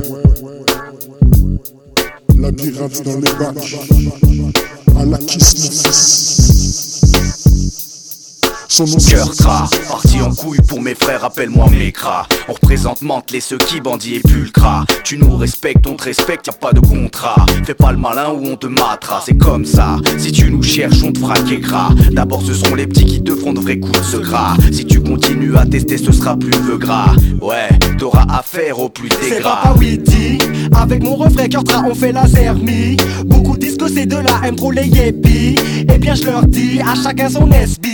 Labyrinthe dans les bacs, à la kiss mon fils. Son nom Cœur gras, parti en couille pour mes frères, appelle-moi Mécra. On représente Mantelet, ceux qui bandit et pulcra. Tu nous respectes, on te respecte, y'a pas de contrat. Fais pas le malin ou on te matera, c'est comme ça. Si tu nous cherches, on te fera gras. D'abord ce seront les petits qui te feront de vrais coups de ce gras. Si tu continues à tester, ce sera plus peu gras. Ouais, t'auras affaire au plus des gras. C'est Papa Witty, avec mon refrain Cœur gras on fait la zermie. Beaucoup disent que c'est de la M pour les yépis. Eh bien je leur dis, à chacun son SB.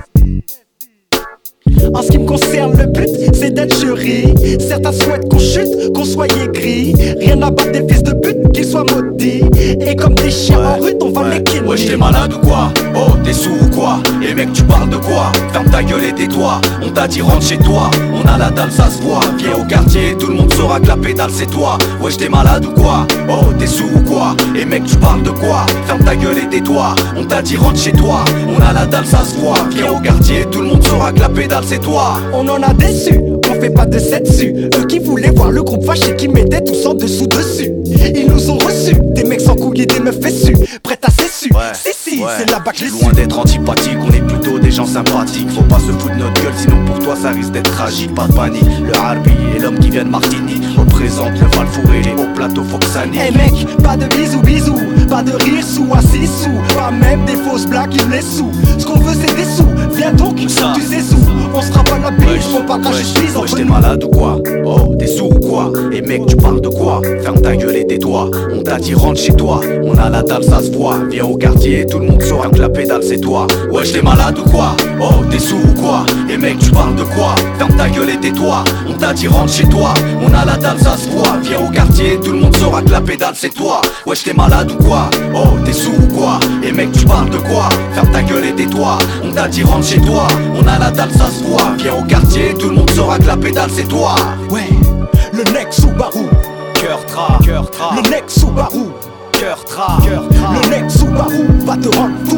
En ce qui me concerne, le but c'est d'être jury. Certains souhaitent qu'on chute, qu'on soit aigri. Rien à battre des fils de pute, qu'ils soient maudits. Et comme des chiens en rut, on va les killer. Wesh t'es malade ou quoi? Oh t'es sourd ou quoi? Et mec tu parles de quoi? Ferme ta gueule et tais-toi. On t'a dit rentre chez toi. On a la dalle ça se voit. Viens au quartier, tout le monde saura que la pédale c'est toi. Wesh t'es malade ou quoi? Oh t'es sourd ou quoi? Et mec tu parles de quoi? Ferme ta gueule et tais-toi. On t'a dit rentre chez toi. On a la dalle ça se voit. Viens au quartier, tout le monde saura que la pédale c'est toi. On en a déçu, on fait pas de cette dessus. Eux qui voulaient voir le groupe fâché qui mettait tous en dessous dessus. Ils nous ont reçus, des mecs sans couilles et des meufs fessus, prêts à s'essu. Si, c'est là-bas que je les suis. Loin d'être antipathique, on est plutôt des gens sympathiques. Faut pas se foutre de notre gueule, sinon pour toi ça risque d'être tragique. Pas de panique, le Harbi et l'homme qui vient de Martinique représente le Valfouré, les hauts plateaux faut que ça nique. Eh mec, pas de bisous, pas de rire sous à 6 sous. Pas même des fausses blagues, ils les sous. Ce qu'on veut c'est des sous, viens donc, tu sais sous. On se rabat la biche, on partage, je suis en wesh t'es malade ou quoi? Oh t'es sourd ou quoi? Et mec tu parles de quoi? Ferme ta gueule et tais-toi. On t'a dit rentre chez toi. On a la dalle ça se voit. Viens au quartier, tout le monde saura que la pédale c'est toi. Wesh t'es malade ou quoi? Oh t'es sourd ou quoi? Et mec tu parles de quoi? Ferme ta gueule et tais-toi. On t'a dit rentre chez toi. On a la dalle ça se voit. Viens au quartier, tout le monde saura que la pédale c'est toi. Wesh t'es malade ou quoi? Oh t'es sourd ou quoi? Et mec tu parles de quoi? Ferme ta gueule et tais-toi. On t'a dit rentre chez toi. On a la dalle ça se voit. Viens au quartier, tout le monde saura que la pédale c'est toi. Ouais, le nec Subaru. Cœur tra, le nec Subaru. cœur tra, le nec Subaru va te rendre fou.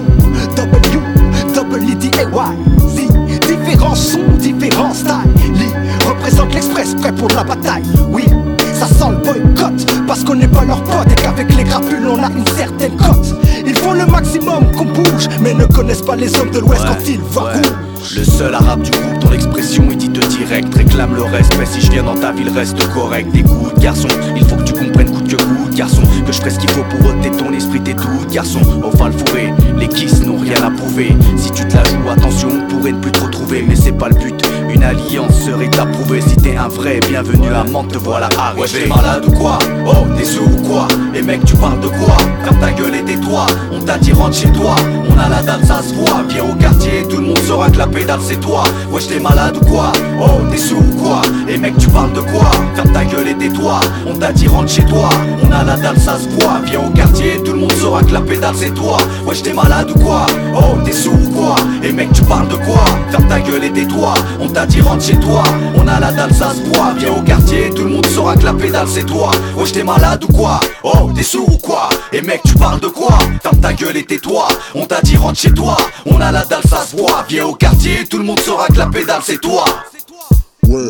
W-E-D-A-Y. Différents sons, différents styles. Représente l'Express, prêt pour la bataille. Oui, ça sent le boycott, parce qu'on n'est pas leur pote et qu'avec les crapules on a une certaine cote. Ils font le maximum qu'on bouge, mais ne connaissent pas les hommes de l'Ouest quand ils voient rouge. Le seul arabe du groupe dont l'expression est dite direct réclame le respect. Si je viens dans ta ville reste correct. Écoute garçon, il faut que tu comprennes coûte que coûte garçon, que je ferai ce qu'il faut pour ôter ton esprit tes doutes garçon. Au Valfouré, les kiss n'ont rien à prouver. Si tu te la joues attention, on pourrait ne plus te retrouver. Mais c'est pas le but, une alliance serait approuvée. Si t'es un vrai, bienvenue à Mantes, te voilà arrivé. Ouais t'es malade ou quoi? Oh t'es sourd ou quoi? Et mec tu parles de quoi? Ferme ta gueule et tais-toi. On t'a dit rentre chez toi. On a la dalle ça se voit. Viens au quartier, tout le monde saura que la pédale c'est toi. Wesh t'es malade ou quoi? Oh t'es sourd ou quoi? Et mec tu parles de quoi? Ferme ta gueule et tais-toi. On t'a dit rentre chez toi. On a la dalle ça se voit. Viens au quartier, tout le monde saura que la pédale c'est toi. Wesh t'es malade ou quoi? Oh t'es sourd ou quoi? Et mec tu parles de quoi? Ferme ta gueule et tais-toi. On t'a dit rentre chez toi. On a la dalle ça se voit. Viens au quartier, tout le monde saura que la pédale c'est toi. Wesh t'es malade ou quoi? Oh t'es sourd ou quoi? Et mec tu parles de quoi? Ferme ta gueule et tais-toi. On t'a dit rentre chez toi. On a la dalle ça se voit. Viens au quartier, tout le monde saura que la pédale c'est toi. Ouais,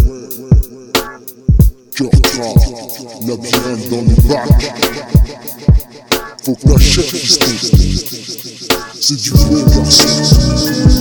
cœur gras, labyrinthe dans les bacs. Faut que t'achètes, fiston. C'est du beau garçon.